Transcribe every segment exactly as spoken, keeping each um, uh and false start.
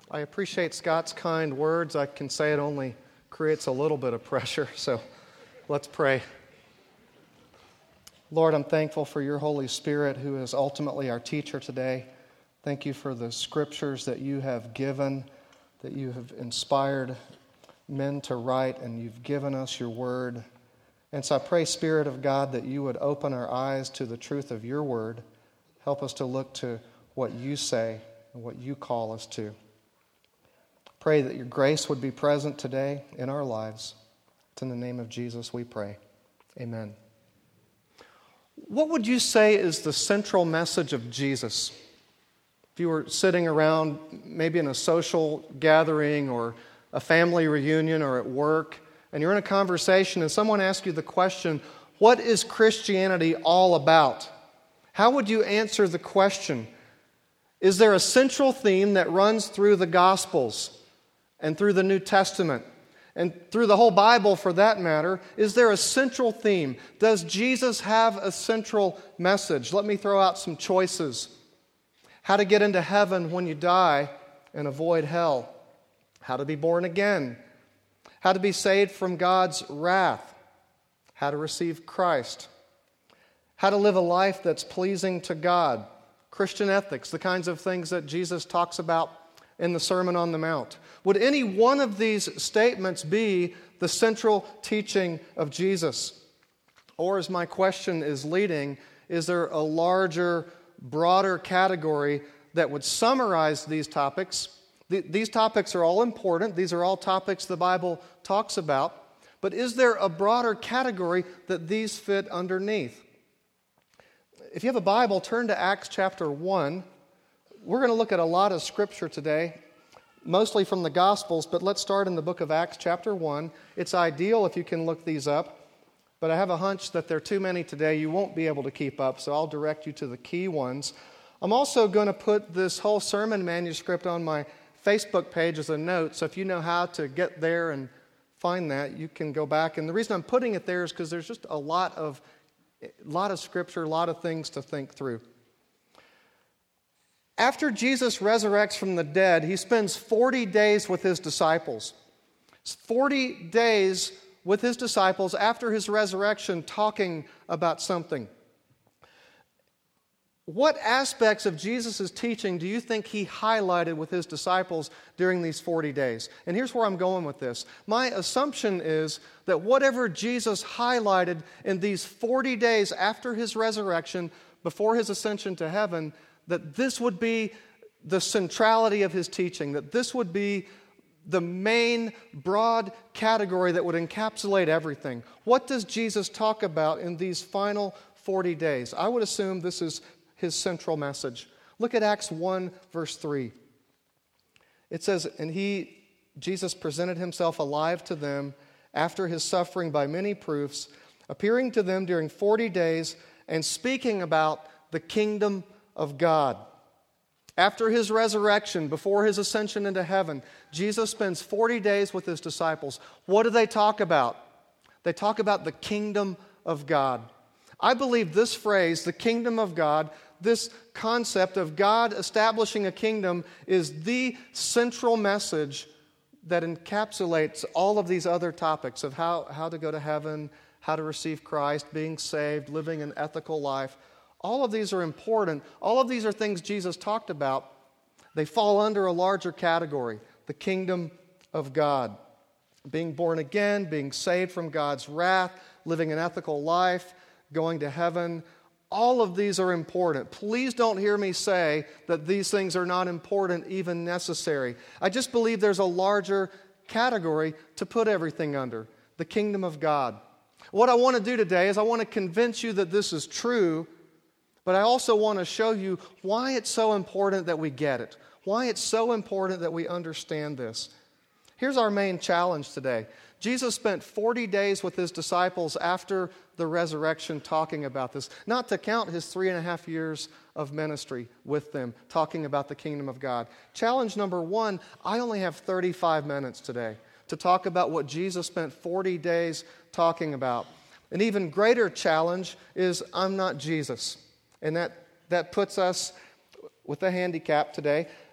I appreciate Scott's kind words. I can say it only creates a little bit of pressure, so let's pray. Lord, I'm thankful for your Holy Spirit, who is ultimately our teacher today. Thank you for the scriptures that you have given, that you have inspired men to write, and you've given us your word. And so I pray, Spirit of God, that you would open our eyes to the truth of your word. Help us to look to what you say and what you call us to. Pray that your grace would be present today in our lives. It's in the name of Jesus we pray. Amen. What would you say is the central message of Jesus? If you were sitting around maybe in a social gathering or a family reunion or at work, and you're in a conversation and someone asks you the question, what is Christianity all about? How would you answer the question? Is there a central theme that runs through the Gospels and through the New Testament and through the whole Bible for that matter? Is there a central theme? Does Jesus have a central message? Let me throw out some choices. How to get into heaven when you die and avoid hell. How to be born again. How to be saved from God's wrath. How to receive Christ. How to live a life that's pleasing to God. Christian ethics, the kinds of things that Jesus talks about in the Sermon on the Mount. Would any one of these statements be the central teaching of Jesus? Or, as my question is leading, is there a larger, broader category that would summarize these topics? Th- these topics are all important. These are all topics the Bible talks about. But is there a broader category that these fit underneath? If you have a Bible, turn to Acts chapter one. We're going to look at a lot of Scripture today, mostly from the Gospels, but let's start in the book of Acts chapter one. It's ideal if you can look these up, but I have a hunch that there are too many today you won't be able to keep up, so I'll direct you to the key ones. I'm also going to put this whole sermon manuscript on my Facebook page as a note, so if you know how to get there and find that, you can go back. And the reason I'm putting it there is because there's just a lot of, a lot of Scripture, a lot of things to think through. After Jesus resurrects from the dead, he spends forty days with his disciples. It's forty days with his disciples after his resurrection talking about something. What aspects of Jesus' teaching do you think he highlighted with his disciples during these forty days? And here's where I'm going with this. My assumption is that whatever Jesus highlighted in these forty days after his resurrection, before his ascension to heaven, that this would be the centrality of his teaching, that this would be the main broad category that would encapsulate everything. What does Jesus talk about in these final forty days? I would assume this is his central message. Look at Acts one, verse three. It says, and he, Jesus, presented himself alive to them after his suffering by many proofs, appearing to them during forty days and speaking about the kingdom of God. After his resurrection, before his ascension into heaven, Jesus spends forty days with his disciples. What do they talk about? They talk about the kingdom of God. I believe this phrase, the kingdom of God, this concept of God establishing a kingdom, is the central message that encapsulates all of these other topics of how, how to go to heaven, how to receive Christ, being saved, living an ethical life. All of these are important. All of these are things Jesus talked about. They fall under a larger category, the kingdom of God. Being born again, being saved from God's wrath, living an ethical life, going to heaven. All of these are important. Please don't hear me say that these things are not important, even necessary. I just believe there's a larger category to put everything under, the kingdom of God. What I want to do today is I want to convince you that this is true, but I also want to show you why it's so important that we get it, why it's so important that we understand this. Here's our main challenge today. Jesus spent forty days with his disciples after the resurrection talking about this, not to count his three and a half years of ministry with them, talking about the kingdom of God. Challenge number one, I only have thirty-five minutes today to talk about what Jesus spent forty days talking about. An even greater challenge is I'm not Jesus. And that, that puts us with a handicap today.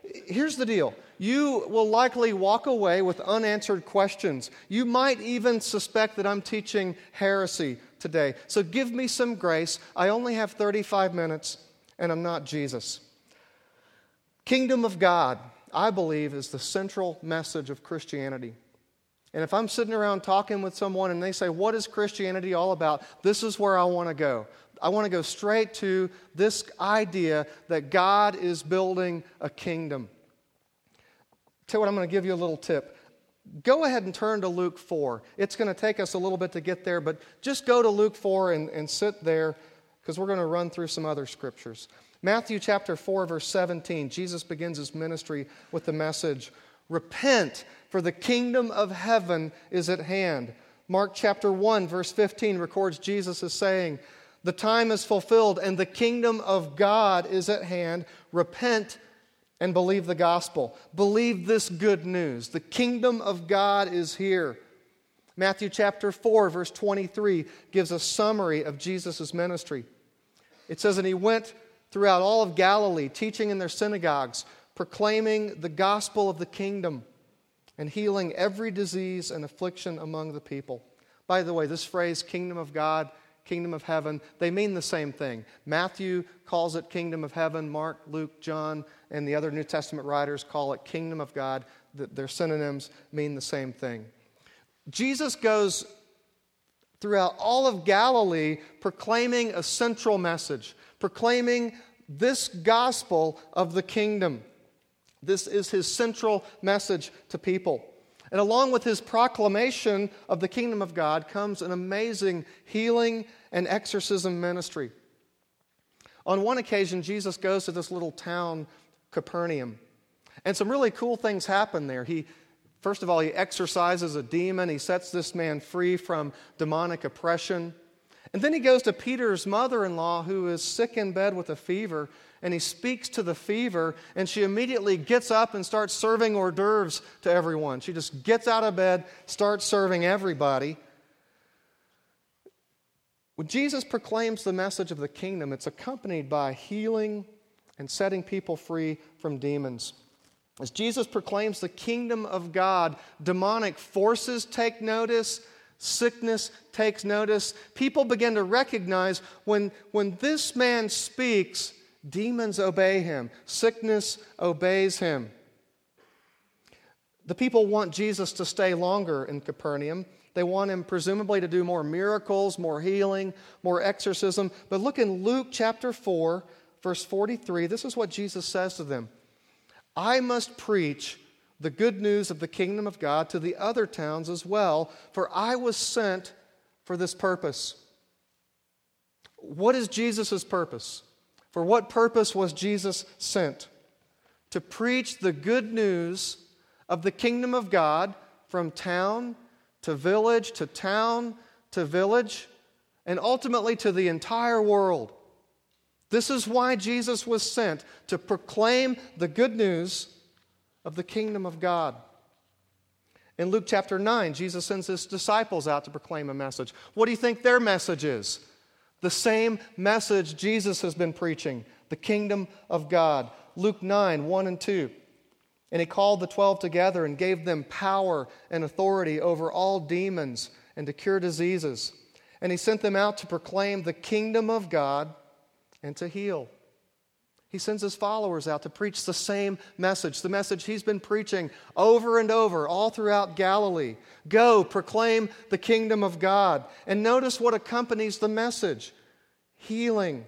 Here's the deal. You will likely walk away with unanswered questions. You might even suspect that I'm teaching heresy today. So give me some grace. I only have thirty-five minutes, and I'm not Jesus. Kingdom of God, I believe, is the central message of Christianity. And if I'm sitting around talking with someone and they say, what is Christianity all about? This is where I want to go. I want to go straight to this idea that God is building a kingdom. Tell you what, I'm going to give you a little tip. Go ahead and turn to Luke four. It's going to take us a little bit to get there, but just go to Luke four and, and sit there, because we're going to run through some other scriptures. Matthew chapter four, verse seventeen, Jesus begins his ministry with the message, repent, for the kingdom of heaven is at hand. Mark chapter one, verse fifteen records Jesus as saying, the time is fulfilled and the kingdom of God is at hand. Repent and believe the gospel. Believe this good news. The kingdom of God is here. Matthew chapter four, verse twenty-three gives a summary of Jesus' ministry. It says, and he went throughout all of Galilee, teaching in their synagogues, proclaiming the gospel of the kingdom, and healing every disease and affliction among the people. By the way, this phrase, kingdom of God, kingdom of heaven, they mean the same thing. Matthew calls it kingdom of heaven. Mark, Luke, John, and the other New Testament writers call it kingdom of God. Their synonyms mean the same thing. Jesus goes throughout all of Galilee proclaiming a central message, proclaiming this gospel of the kingdom. This is his central message to people. And along with his proclamation of the kingdom of God comes an amazing healing and exorcism ministry. On one occasion, Jesus goes to this little town, Capernaum. And some really cool things happen there. He, first of all, he exorcises a demon. He sets this man free from demonic oppression. And then he goes to Peter's mother-in-law, who is sick in bed with a fever, and he speaks to the fever, and she immediately gets up and starts serving hors d'oeuvres to everyone. She just gets out of bed, starts serving everybody. When Jesus proclaims the message of the kingdom, it's accompanied by healing and setting people free from demons. As Jesus proclaims the kingdom of God, demonic forces take notice. Sickness takes notice. People begin to recognize when, when this man speaks, demons obey him. Sickness obeys him. The people want Jesus to stay longer in Capernaum. They want him presumably to do more miracles, more healing, more exorcism. But look in Luke chapter four, verse forty-three. This is what Jesus says to them. I must preach the good news of the kingdom of God to the other towns as well, for I was sent for this purpose. What is Jesus' purpose? For what purpose was Jesus sent? To preach the good news of the kingdom of God from town to village to town to village, and ultimately to the entire world. This is why Jesus was sent, to proclaim the good news of the kingdom of God. In Luke chapter nine, Jesus sends his disciples out to proclaim a message. What do you think their message is? The same message Jesus has been preaching, the kingdom of God. Luke nine, one and two. And he called the twelve together and gave them power and authority over all demons and to cure diseases. And he sent them out to proclaim the kingdom of God and to heal. He sends his followers out to preach the same message, the message he's been preaching over and over all throughout Galilee. Go, proclaim the kingdom of God. And notice what accompanies the message. Healing,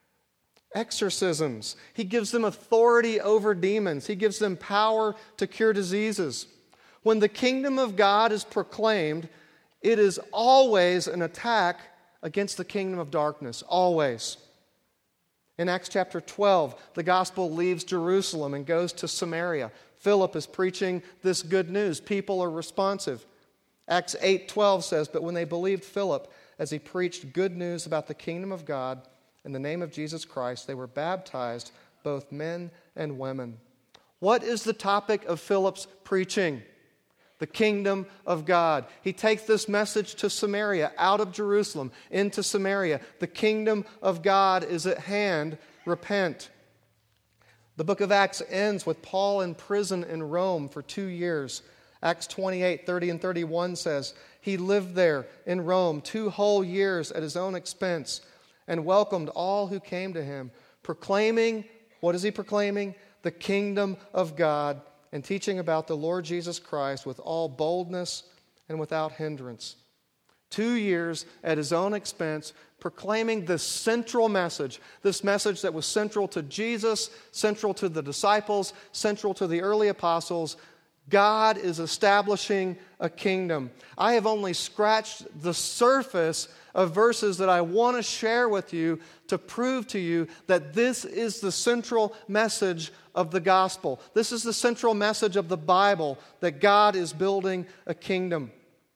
exorcisms. He gives them authority over demons. He gives them power to cure diseases. When the kingdom of God is proclaimed, it is always an attack against the kingdom of darkness, always. In Acts chapter twelve, the gospel leaves Jerusalem and goes to Samaria. Philip is preaching this good news. People are responsive. Acts eight twelve says, but when they believed Philip as he preached good news about the kingdom of God in the name of Jesus Christ, they were baptized, both men and women. What is the topic of Philip's preaching? The kingdom of God. He takes this message to Samaria, out of Jerusalem, into Samaria. The kingdom of God is at hand. Repent. The book of Acts ends with Paul in prison in Rome for two years. Acts twenty-eight, thirty and thirty-one says, he lived there in Rome two whole years at his own expense and welcomed all who came to him, proclaiming, what is he proclaiming? The kingdom of God, and teaching about the Lord Jesus Christ with all boldness and without hindrance. Two years at his own expense, proclaiming this central message, this message that was central to Jesus, central to the disciples, central to the early apostles. God is establishing a kingdom. I have only scratched the surface of verses that I want to share with you to prove to you that this is the central message of the gospel. This is the central message of the Bible, that God is building a kingdom.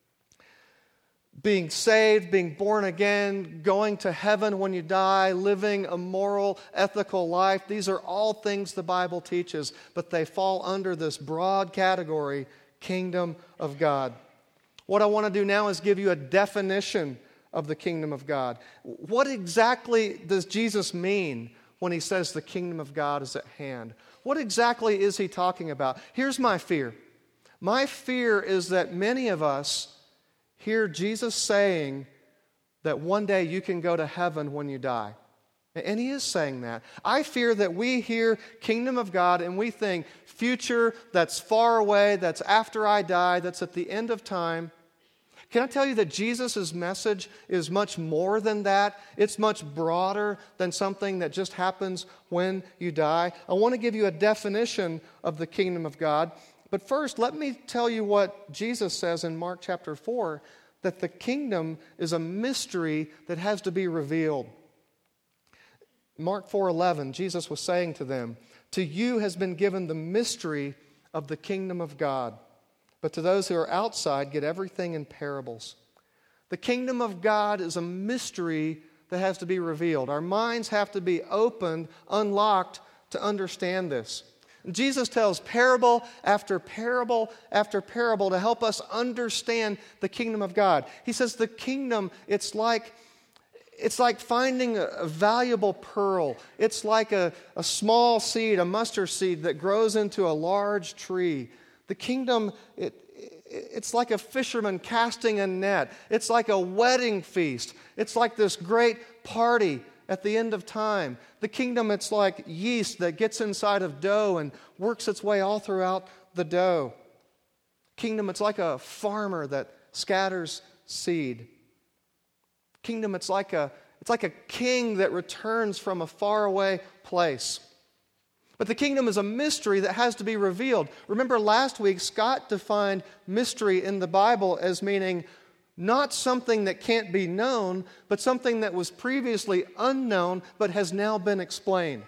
Being saved, being born again, going to heaven when you die, living a moral, ethical life. These are all things the Bible teaches, but they fall under this broad category, kingdom of God. What I want to do now is give you a definition of the kingdom of God. What exactly does Jesus mean when he says the kingdom of God is at hand? What exactly is he talking about? Here's my fear. My fear is that many of us hear Jesus saying that one day you can go to heaven when you die. And he is saying that. I fear that we hear kingdom of God and we think future, that's far away, that's after I die, that's at the end of time. Can I tell you that Jesus' message is much more than that? It's much broader than something that just happens when you die. I want to give you a definition of the kingdom of God. But first, let me tell you what Jesus says in Mark chapter four, that the kingdom is a mystery that has to be revealed. Mark four eleven, Jesus was saying to them, to you has been given the mystery of the kingdom of God, but to those who are outside, get everything in parables. The kingdom of God is a mystery that has to be revealed. Our minds have to be opened, unlocked to understand this. Jesus tells parable after parable after parable to help us understand the kingdom of God. He says the kingdom, it's like, it's like finding a, a valuable pearl. It's like a, a small seed, a mustard seed that grows into a large tree. The kingdom, it, it, it's like a fisherman casting a net. It's like a wedding feast. It's like this great party at the end of time. The kingdom, it's like yeast that gets inside of dough and works its way all throughout the dough. Kingdom, it's like a farmer that scatters seed. Kingdom, it's like a, it's like a king that returns from a faraway place. But the kingdom is a mystery that has to be revealed. Remember last week, Scott defined mystery in the Bible as meaning not something that can't be known, but something that was previously unknown but has now been explained.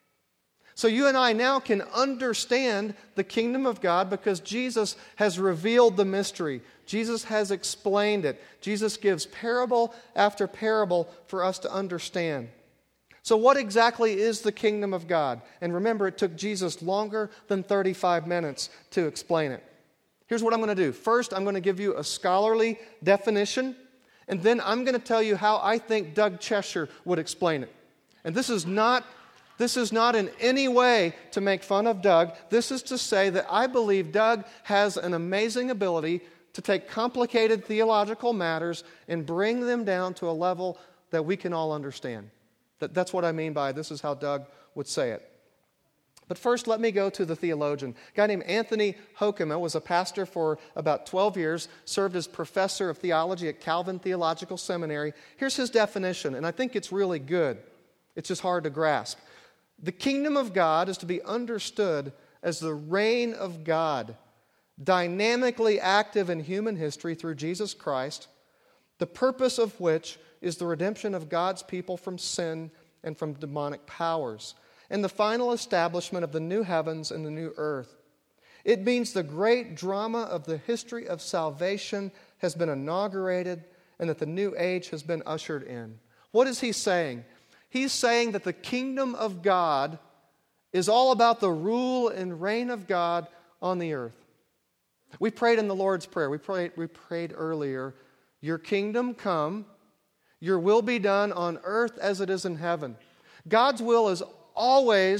So you and I now can understand the kingdom of God because Jesus has revealed the mystery. Jesus has explained it. Jesus gives parable after parable for us to understand. So what exactly is the kingdom of God? And remember, it took Jesus longer than thirty-five minutes to explain it. Here's what I'm going to do. First, I'm going to give you a scholarly definition, and then I'm going to tell you how I think Doug Cheshire would explain it. And this is not, this is not in any way to make fun of Doug. This is to say that I believe Doug has an amazing ability to take complicated theological matters and bring them down to a level that we can all understand. That, that's what I mean by this is how Doug would say it. But first, let me go to the theologian. A guy named Anthony Hoekema was a pastor for about twelve years, served as professor of theology at Calvin Theological Seminary. Here's his definition, and I think it's really good. It's just hard to grasp. The kingdom of God is to be understood as the reign of God, dynamically active in human history through Jesus Christ, the purpose of which is the redemption of God's people from sin and from demonic powers, and the final establishment of the new heavens and the new earth. It means the great drama of the history of salvation has been inaugurated and that the new age has been ushered in. What is he saying? He's saying that the kingdom of God is all about the rule and reign of God on the earth. We prayed in the Lord's Prayer. We prayed, we prayed earlier, your kingdom come, your will be done on earth as it is in heaven. God's will is always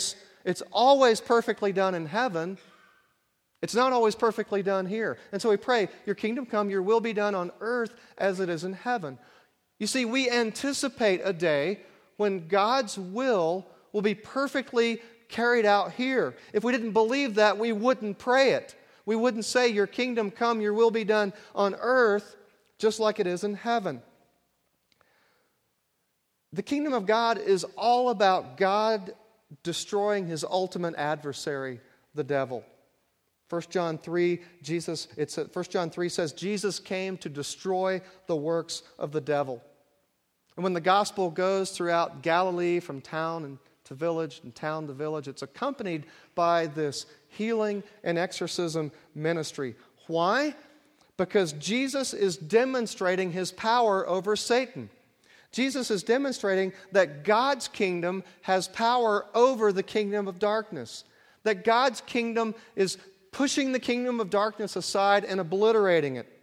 It's always perfectly done in heaven. It's not always perfectly done here. And so we pray, your kingdom come, your will be done on earth as it is in heaven. You see, we anticipate a day when God's will will be perfectly carried out here. If we didn't believe that, we wouldn't pray it. We wouldn't say, your kingdom come, your will be done on earth just like it is in heaven. The kingdom of God is all about God destroying his ultimate adversary, the devil. First John three, Jesus, it's First John three says, Jesus came to destroy the works of the devil. And when the gospel goes throughout Galilee from town and to village and town to village, it's accompanied by this healing and exorcism ministry. Why? Because Jesus is demonstrating his power over Satan. Jesus is demonstrating that God's kingdom has power over the kingdom of darkness. That God's kingdom is pushing the kingdom of darkness aside and obliterating it.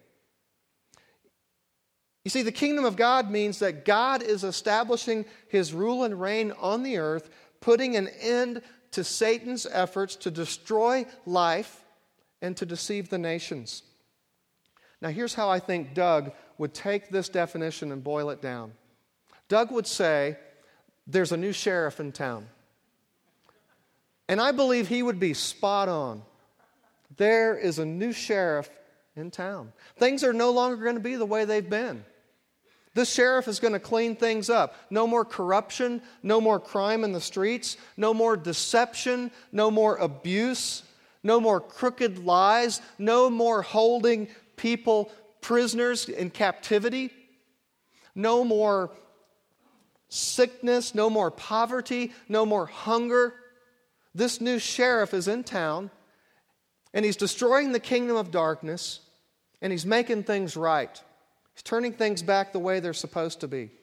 You see, the kingdom of God means that God is establishing his rule and reign on the earth, putting an end to Satan's efforts to destroy life and to deceive the nations. Now, here's how I think Doug would take this definition and boil it down. Doug would say, there's a new sheriff in town. And I believe he would be spot on. There is a new sheriff in town. Things are no longer going to be the way they've been. This sheriff is going to clean things up. No more corruption, no more crime in the streets, no more deception, no more abuse, no more crooked lies, no more holding people prisoners in captivity, no more sickness, no more poverty, no more hunger. This new sheriff is in town, and he's destroying the kingdom of darkness, and he's making things right. He's turning things back the way they're supposed to be.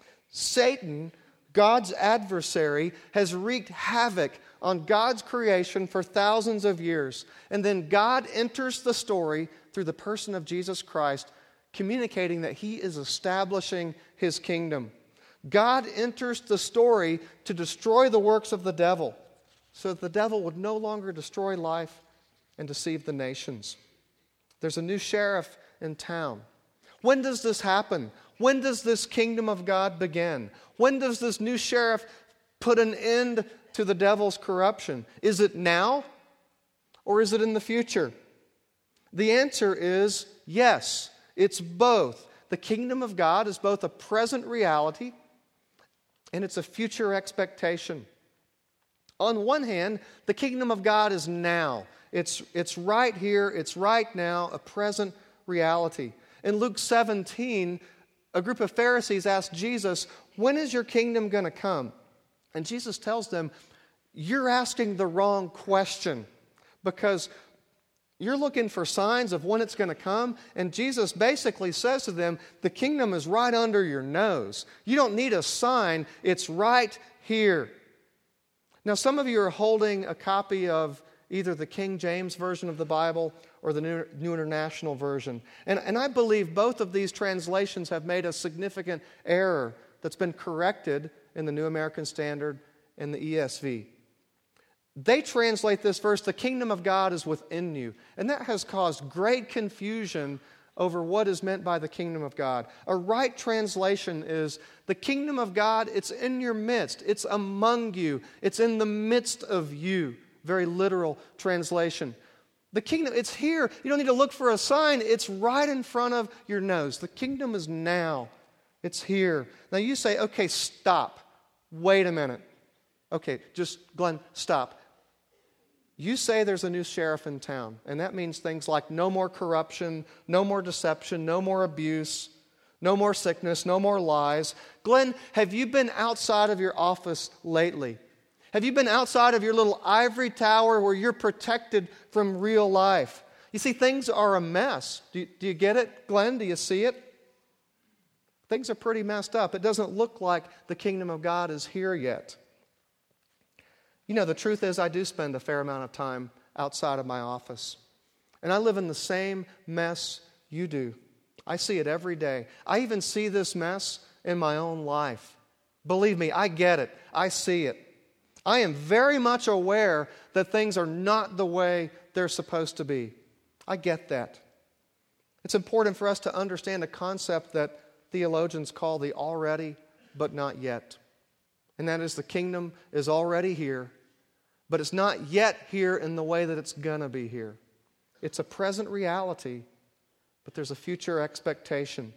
Satan, God's adversary, has wreaked havoc on God's creation for thousands of years. And then God enters the story through the person of Jesus Christ, communicating that he is establishing his kingdom. God enters the story to destroy the works of the devil, so that the devil would no longer destroy life and deceive the nations. There's a new sheriff in town. When does this happen? When does this kingdom of God begin? When does this new sheriff put an end to the devil's corruption? Is it now, or is it in the future? The answer is yes. It's both. The kingdom of God is both a present reality and it's a future expectation. On one hand, the kingdom of God is now. It's, it's right here, it's right now, a present reality. In Luke seventeen, a group of Pharisees asked Jesus, when is your kingdom going to come? And Jesus tells them, you're asking the wrong question, because you're looking for signs of when it's going to come, and Jesus basically says to them, the kingdom is right under your nose. You don't need a sign, it's right here. Now, some of you are holding a copy of either the King James Version of the Bible or the New, New International Version. And, and I believe both of these translations have made a significant error that's been corrected in the New American Standard and the E S V. They translate this verse, the kingdom of God is within you. And that has caused great confusion over what is meant by the kingdom of God. A right translation is, the kingdom of God, it's in your midst. It's among you. It's in the midst of you. Very literal translation. The kingdom, it's here. You don't need to look for a sign. It's right in front of your nose. The kingdom is now. It's here. Now you say, okay, stop. Wait a minute. Okay, just, Glenn, stop. You say there's a new sheriff in town, and that means things like no more corruption, no more deception, no more abuse, no more sickness, no more lies. Glenn, have you been outside of your office lately? Have you been outside of your little ivory tower where you're protected from real life? You see, things are a mess. Do you, do you get it, Glenn? Do you see it? Things are pretty messed up. It doesn't look like the kingdom of God is here yet. You know, the truth is I do spend a fair amount of time outside of my office. And I live in the same mess you do. I see it every day. I even see this mess in my own life. Believe me, I get it. I see it. I am very much aware that things are not the way they're supposed to be. I get that. It's important for us to understand a concept that theologians call the already but not yet. And that is, the kingdom is already here, but it's not yet here in the way that it's going to be here. It's a present reality, but there's a future expectation.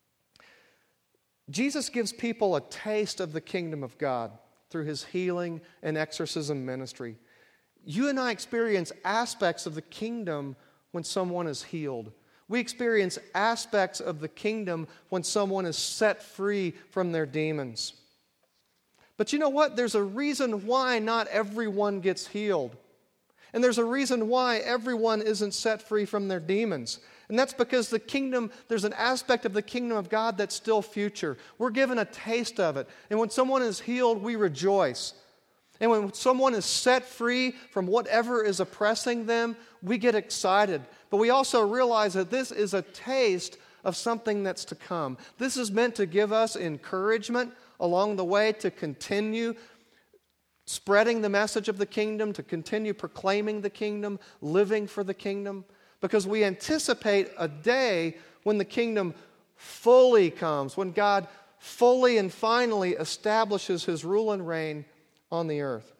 Jesus gives people a taste of the kingdom of God through his healing and exorcism ministry. You and I experience aspects of the kingdom when someone is healed. We experience aspects of the kingdom when someone is set free from their demons. But you know what? There's a reason why not everyone gets healed. And there's a reason why everyone isn't set free from their demons. And that's because the kingdom, there's an aspect of the kingdom of God that's still future. We're given a taste of it. And when someone is healed, we rejoice. And when someone is set free from whatever is oppressing them, we get excited. But we also realize that this is a taste of something that's to come. This is meant to give us encouragement along the way to continue spreading the message of the kingdom, to continue proclaiming the kingdom, living for the kingdom, because we anticipate a day when the kingdom fully comes, when God fully and finally establishes his rule and reign on the earth.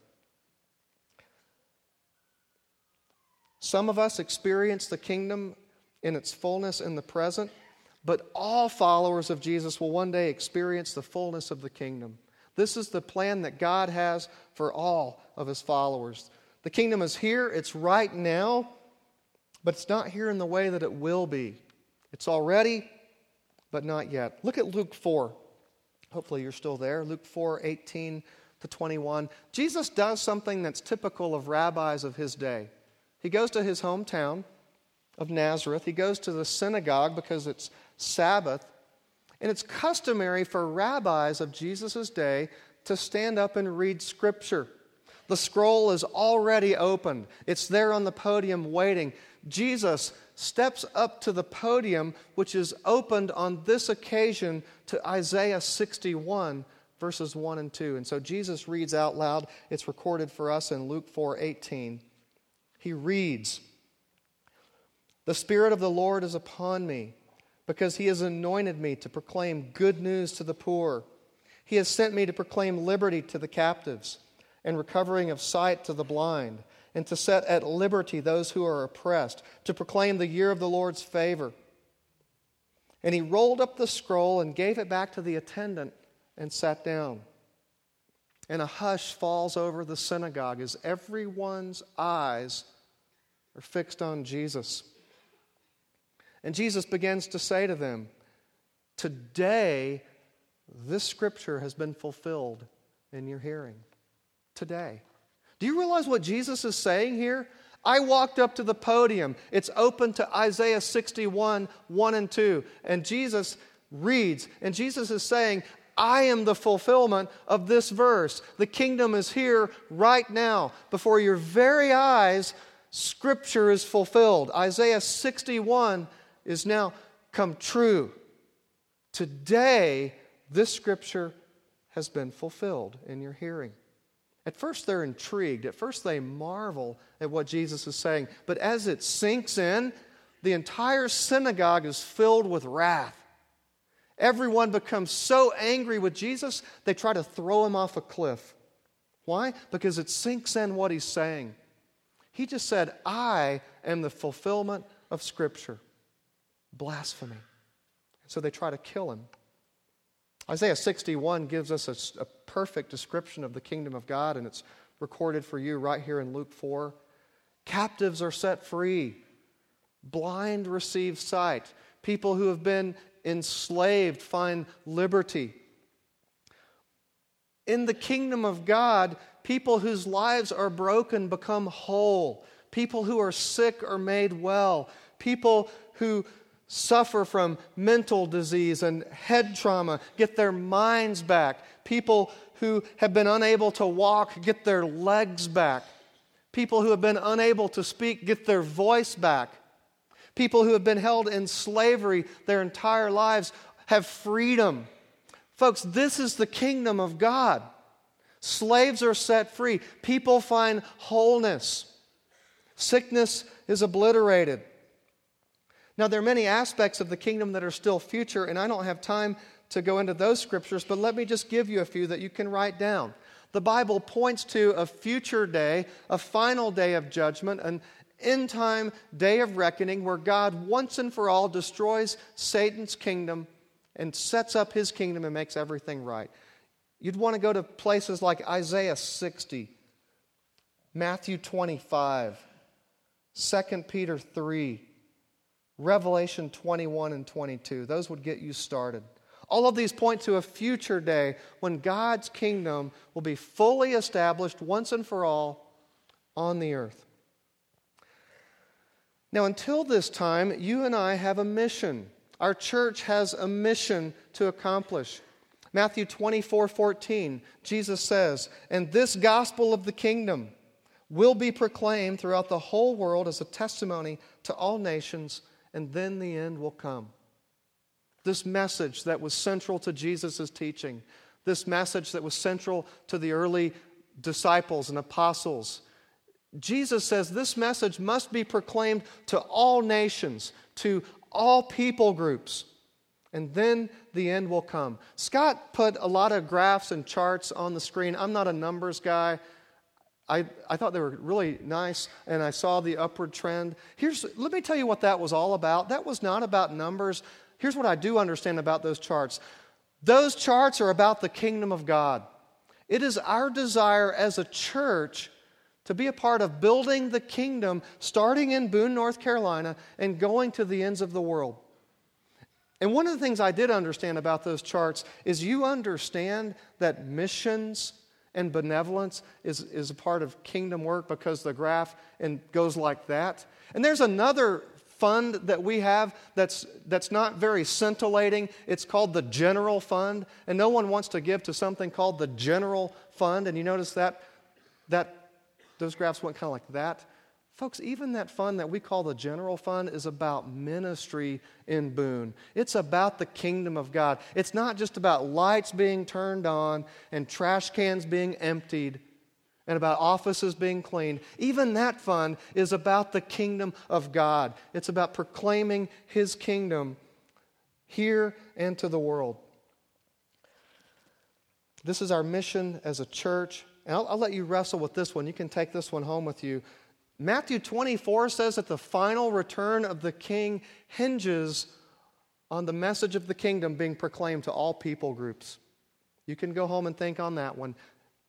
Some of us experience the kingdom in its fullness in the present, but all followers of Jesus will one day experience the fullness of the kingdom. This is the plan that God has for all of his followers. The kingdom is here, it's right now, but it's not here in the way that it will be. It's already, but not yet. Look at Luke four. Hopefully you're still there. Luke four, eighteen to twenty-one. Jesus does something that's typical of rabbis of his day. He goes to his hometown of Nazareth. He goes to the synagogue because it's Sabbath. And it's customary for rabbis of Jesus' day to stand up and read Scripture. The scroll is already opened. It's there on the podium waiting. Jesus steps up to the podium, which is opened on this occasion to Isaiah sixty-one, verses one and two. And so Jesus reads out loud. It's recorded for us in Luke four eighteen. He reads, "The Spirit of the Lord is upon me, because he has anointed me to proclaim good news to the poor. He has sent me to proclaim liberty to the captives and recovering of sight to the blind, and to set at liberty those who are oppressed, to proclaim the year of the Lord's favor." And he rolled up the scroll and gave it back to the attendant and sat down. And a hush falls over the synagogue as everyone's eyes are fixed on Jesus. And Jesus begins to say to them, "Today, this scripture has been fulfilled in your hearing." Today. Do you realize what Jesus is saying here? I walked up to the podium. It's open to Isaiah sixty-one, one and two. And Jesus reads, and Jesus is saying, I am the fulfillment of this verse. The kingdom is here right now. Before your very eyes, Scripture is fulfilled. Isaiah sixty-one is now come true. Today, this Scripture has been fulfilled in your hearing. At first they're intrigued. At first they marvel at what Jesus is saying. But as it sinks in, the entire synagogue is filled with wrath. Everyone becomes so angry with Jesus, they try to throw him off a cliff. Why? Because it sinks in what he's saying. He just said, I am the fulfillment of Scripture. Blasphemy. So they try to kill him. Isaiah sixty-one gives us a, a perfect description of the kingdom of God, and it's recorded for you right here in Luke four. Captives are set free. Blind receive sight. People who have been enslaved find liberty. In the kingdom of God, people whose lives are broken become whole. People who are sick are made well. People who suffer from mental disease and head trauma get their minds back. People who have been unable to walk get their legs back. People who have been unable to speak get their voice back. People who have been held in slavery their entire lives have freedom. Folks, this is the kingdom of God. Slaves are set free. People find wholeness. Sickness is obliterated. Now, there are many aspects of the kingdom that are still future, and I don't have time to go into those scriptures, but let me just give you a few that you can write down. The Bible points to a future day, a final day of judgment, an end-time day of reckoning where God once and for all destroys Satan's kingdom and sets up his kingdom and makes everything right. You'd want to go to places like Isaiah sixty, Matthew twenty-five, Second Peter three, Revelation twenty-one and twenty-two. Those would get you started. All of these point to a future day when God's kingdom will be fully established once and for all on the earth. Now, until this time, you and I have a mission. Our church has a mission to accomplish. Matthew twenty-four fourteen, Jesus says, "And this gospel of the kingdom will be proclaimed throughout the whole world as a testimony to all nations, and then the end will come." This message that was central to Jesus' teaching, this message that was central to the early disciples and apostles, Jesus says this message must be proclaimed to all nations, to all people groups, and then the end will come. Scott put a lot of graphs and charts on the screen. I'm not a numbers guy. I, I thought they were really nice, and I saw the upward trend. Here's, let me tell you what that was all about. That was not about numbers. Here's what I do understand about those charts. Those charts are about the kingdom of God. It is our desire as a church to be a part of building the kingdom, starting in Boone, North Carolina, and going to the ends of the world. And one of the things I did understand about those charts is you understand that missions and benevolence is, is a part of kingdom work because the graph and goes like that. And there's another fund that we have that's that's not very scintillating. It's called the general fund, and no one wants to give to something called the general fund. And you notice that that those graphs went kind of like that. Folks, even that fund that we call the general fund is about ministry in Boone. It's about the kingdom of God. It's not just about lights being turned on and trash cans being emptied and about offices being cleaned. Even that fund is about the kingdom of God. It's about proclaiming His kingdom here and to the world. This is our mission as a church. And I'll, I'll let you wrestle with this one. You can take this one home with you. Matthew twenty-four says that the final return of the King hinges on the message of the kingdom being proclaimed to all people groups. You can go home and think on that one.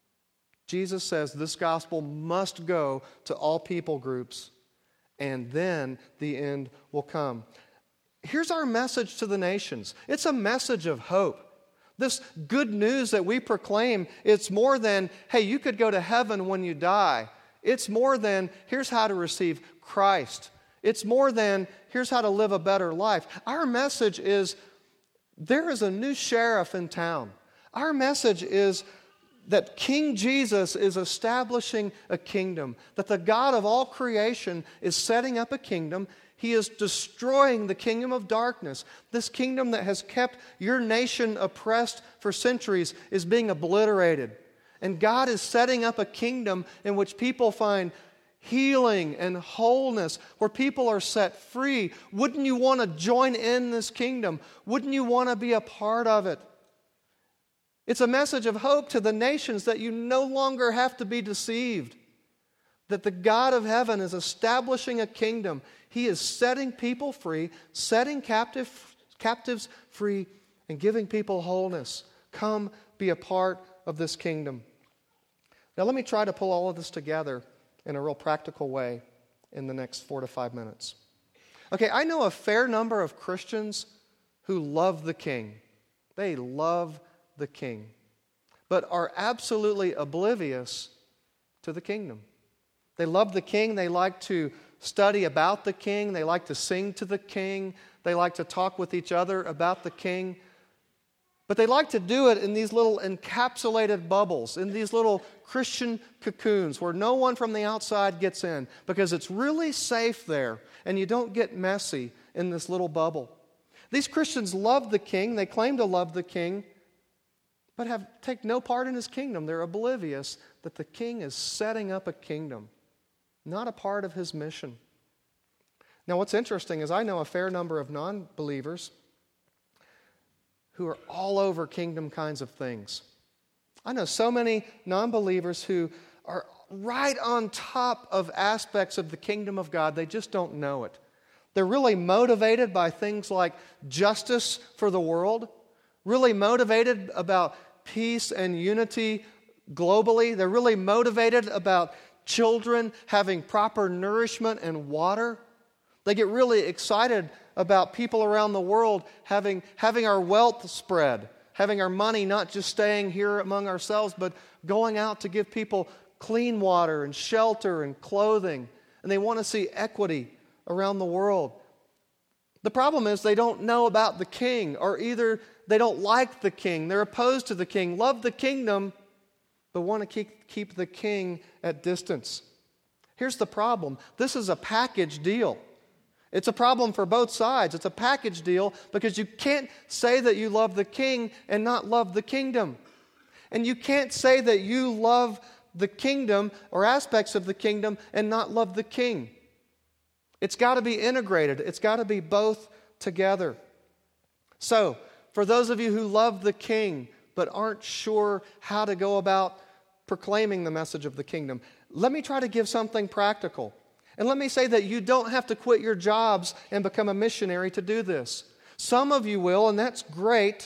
Jesus says this gospel must go to all people groups, and then the end will come. Here's our message to the nations. It's a message of hope. This good news that we proclaim, it's more than, hey, you could go to heaven when you die. It's more than, here's how to receive Christ. It's more than, here's how to live a better life. Our message is, there is a new sheriff in town. Our message is that King Jesus is establishing a kingdom, that the God of all creation is setting up a kingdom. He is destroying the kingdom of darkness. This kingdom that has kept your nation oppressed for centuries is being obliterated. And God is setting up a kingdom in which people find healing and wholeness, where people are set free. Wouldn't you want to join in this kingdom? Wouldn't you want to be a part of it? It's a message of hope to the nations that you no longer have to be deceived. That the God of heaven is establishing a kingdom. He is setting people free, setting captive, captives free, and giving people wholeness. Come be a part of this kingdom. Now let me try to pull all of this together in a real practical way in the next four to five minutes. Okay, I know a fair number of Christians who love the King. They love the King, but are absolutely oblivious to the kingdom. They love the King. They like to study about the King. They like to sing to the King. They like to talk with each other about the King. But they like to do it in these little encapsulated bubbles, in these little Christian cocoons where no one from the outside gets in, because it's really safe there and you don't get messy in this little bubble. These Christians love the King. They claim to love the King, but have take no part in his kingdom. They're oblivious that the king is setting up a kingdom, not a part of his mission. Now, what's interesting is I know a fair number of non-believers who are all over kingdom kinds of things. I know so many non-believers who are right on top of aspects of the kingdom of God. They just don't know it. They're really motivated by things like justice for the world, really motivated about peace and unity globally. They're really motivated about children having proper nourishment and water. They get really excited about people around the world having, having our wealth spread, having our money not just staying here among ourselves, but going out to give people clean water and shelter and clothing. And they want to see equity around the world. The problem is they don't know about the king, or either they don't like the king, they're opposed to the king, love the kingdom, but want to keep, keep the king at distance. Here's the problem. This is a package deal. It's a problem for both sides. It's a package deal because you can't say that you love the king and not love the kingdom. And you can't say that you love the kingdom or aspects of the kingdom and not love the king. It's got to be integrated. It's got to be both together. So, for those of you who love the king but aren't sure how to go about proclaiming the message of the kingdom, let me try to give something practical. And let me say that you don't have to quit your jobs and become a missionary to do this. Some of you will, and that's great.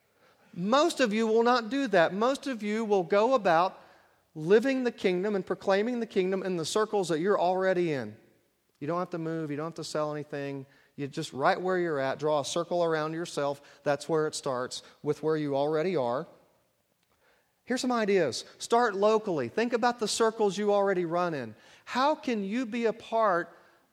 Most of you will not do that. Most of you will go about living the kingdom and proclaiming the kingdom in the circles that you're already in. You don't have to move. You don't have to sell anything. You just right where you're at, draw a circle around yourself. That's where it starts, with where you already are. Here's some ideas. Start locally. Think about the circles you already run in. How can you be a part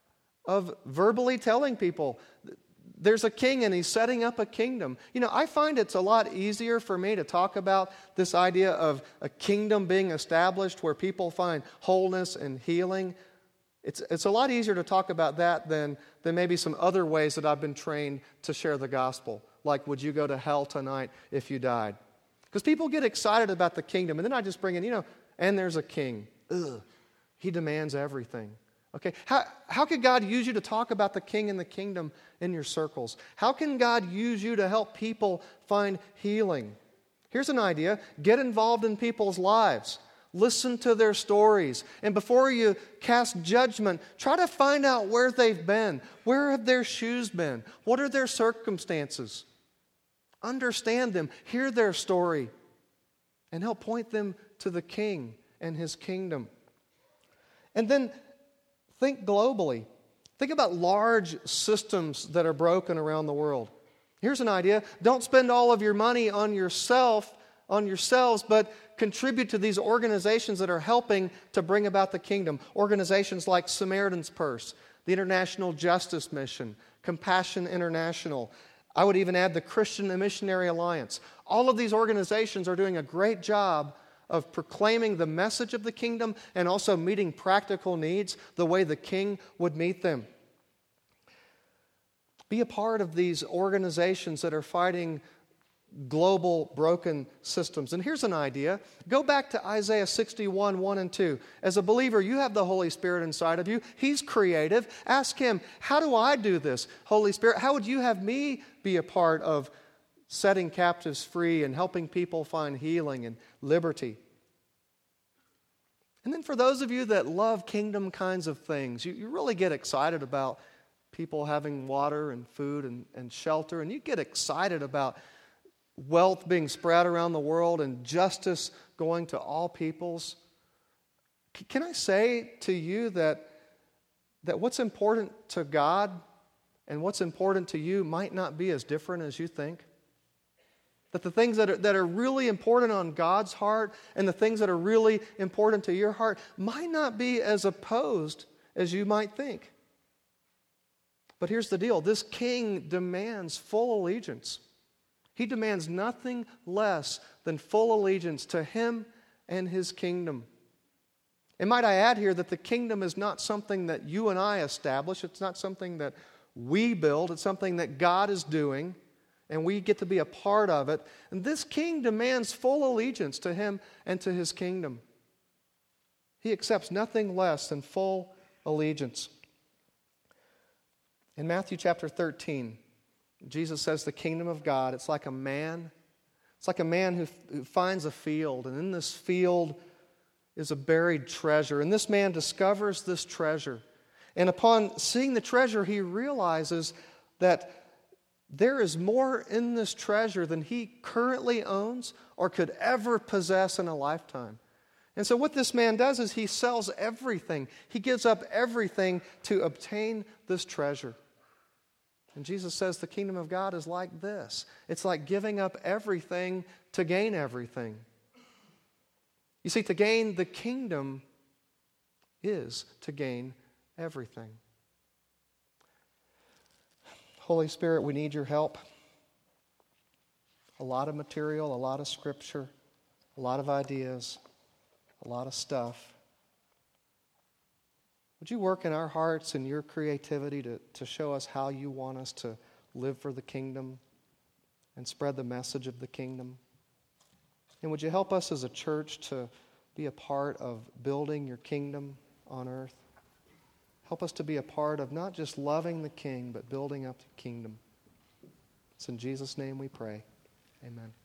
of verbally telling people there's a king and he's setting up a kingdom? You know, I find it's a lot easier for me to talk about this idea of a kingdom being established where people find wholeness and healing. It's, it's a lot easier to talk about that than, than maybe some other ways that I've been trained to share the gospel. Like, would you go to hell tonight if you died? Because people get excited about the kingdom, and then I just bring in, you know, and there's a king. Ugh, he demands everything. Okay, how, how could God use you to talk about the king and the kingdom in your circles? How can God use you to help people find healing? Here's an idea. Get involved in people's lives. Listen to their stories. And before you cast judgment, try to find out where they've been. Where have their shoes been? What are their circumstances? Understand them. Hear their story. And help point them to the King and His kingdom. And then think globally. Think about large systems that are broken around the world. Here's an idea. Don't spend all of your money on yourself, on yourselves, but contribute to these organizations that are helping to bring about the kingdom. Organizations like Samaritan's Purse, the International Justice Mission, Compassion International. I would even add the Christian and Missionary Alliance. All of these organizations are doing a great job of proclaiming the message of the kingdom and also meeting practical needs the way the king would meet them. Be a part of these organizations that are fighting global broken systems. And here's an idea. Go back to Isaiah sixty-one, one and two. As a believer, you have the Holy Spirit inside of you. He's creative. Ask Him, how do I do this? Holy Spirit, how would you have me be a part of setting captives free and helping people find healing and liberty? And then for those of you that love kingdom kinds of things, you, you really get excited about people having water and food and, and shelter, and you get excited about wealth being spread around the world and justice going to all peoples. Can I say to you that, that what's important to God and what's important to you might not be as different as you think? That the things that are, that are really important on God's heart and the things that are really important to your heart might not be as opposed as you might think. But here's the deal. This king demands full allegiance. He demands nothing less than full allegiance to Him and His kingdom. And might I add here that the kingdom is not something that you and I establish. It's not something that we build. It's something that God is doing. and we get to be a part of it. And this king demands full allegiance to him and to his kingdom. He accepts nothing less than full allegiance. In Matthew chapter thirteen, Jesus says the kingdom of God, it's like a man. It's like a man who, who finds a field, and in this field is a buried treasure. And this man discovers this treasure. And upon seeing the treasure, he realizes that there is more in this treasure than he currently owns or could ever possess in a lifetime. And so what this man does is he sells everything. He gives up everything to obtain this treasure. And Jesus says the kingdom of God is like this. It's like giving up everything to gain everything. You see, to gain the kingdom is to gain everything. Holy Spirit, we need your help. A lot of material, a lot of scripture, a lot of ideas, a lot of stuff. Would you work in our hearts and your creativity to, to show us how you want us to live for the kingdom and spread the message of the kingdom? And would you help us as a church to be a part of building your kingdom on earth? Help us to be a part of not just loving the King, but building up the kingdom. It's in Jesus' name we pray. Amen.